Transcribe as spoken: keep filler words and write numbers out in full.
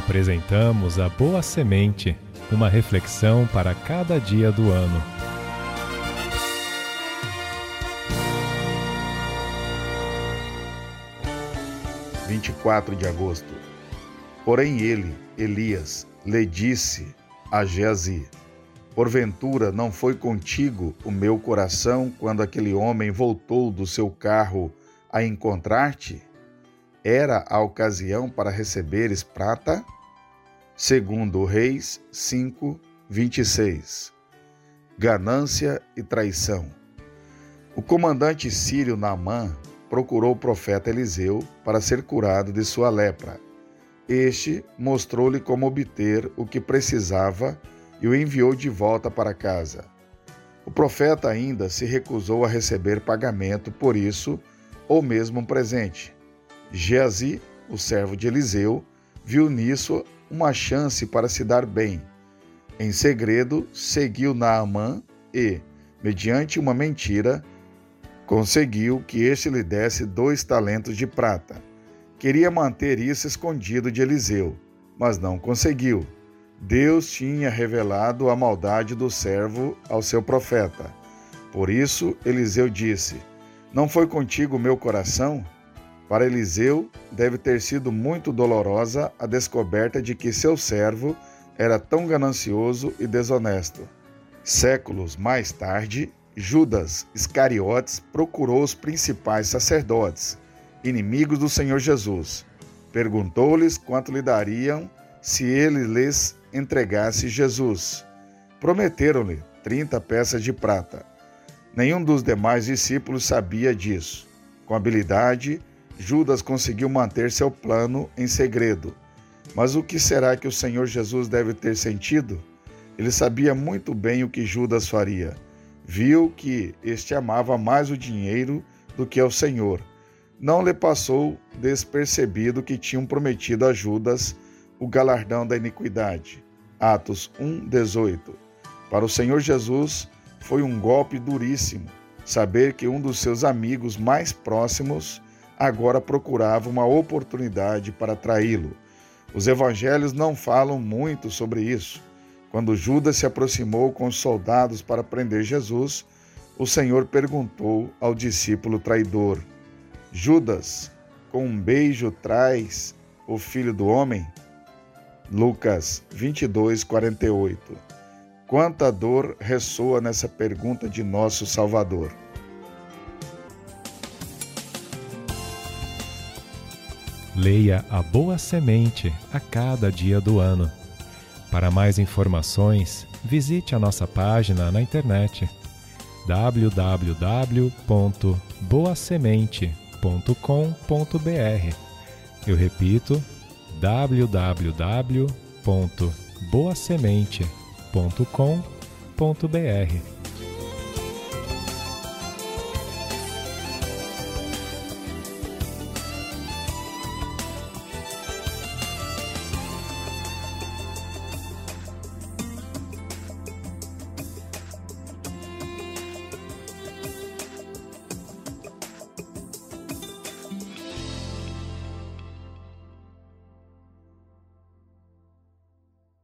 Apresentamos a Boa Semente, uma reflexão para cada dia do ano. vinte e quatro de agosto. Porém ele, Elias, lhe disse a Geazi: porventura não foi contigo o meu coração quando aquele homem voltou do seu carro a encontrar-te? Era a ocasião para receberes prata? Segundo Reis cinco, vinte e seis. Ganância e traição. O comandante sírio Naamã procurou o profeta Eliseu para ser curado de sua lepra. Este mostrou-lhe como obter o que precisava e o enviou de volta para casa. O profeta ainda se recusou a receber pagamento por isso, ou mesmo um presente. Geazi, o servo de Eliseu, viu nisso uma chance para se dar bem. Em segredo, seguiu Naamã e, mediante uma mentira, conseguiu que este lhe desse dois talentos de prata. Queria manter isso escondido de Eliseu, mas não conseguiu. Deus tinha revelado a maldade do servo ao seu profeta. Por isso, Eliseu disse: não foi contigo o meu coração? Para Eliseu, deve ter sido muito dolorosa a descoberta de que seu servo era tão ganancioso e desonesto. Séculos mais tarde, Judas Iscariotes procurou os principais sacerdotes, inimigos do Senhor Jesus. Perguntou-lhes quanto lhe dariam se ele lhes entregasse Jesus. Prometeram-lhe trinta peças de prata. Nenhum dos demais discípulos sabia disso. Com habilidade, Judas conseguiu manter seu plano em segredo. Mas o que será que o Senhor Jesus deve ter sentido? Ele sabia muito bem o que Judas faria. Viu que este amava mais o dinheiro do que ao Senhor. Não lhe passou despercebido que tinham prometido a Judas o galardão da iniquidade. Atos um, dezoito. Para o Senhor Jesus foi um golpe duríssimo saber que um dos seus amigos mais próximos agora procurava uma oportunidade para traí-lo. Os evangelhos não falam muito sobre isso. Quando Judas se aproximou com os soldados para prender Jesus, o Senhor perguntou ao discípulo traidor: Judas, com um beijo traz o Filho do Homem? Lucas vinte e dois, quarenta e oito. Quanta dor ressoa nessa pergunta de nosso Salvador. Leia a Boa Semente a cada dia do ano. Para mais informações, visite a nossa página na internet w w w ponto boa semente ponto com ponto b r. Eu repito, w w w ponto boa semente ponto com ponto b r.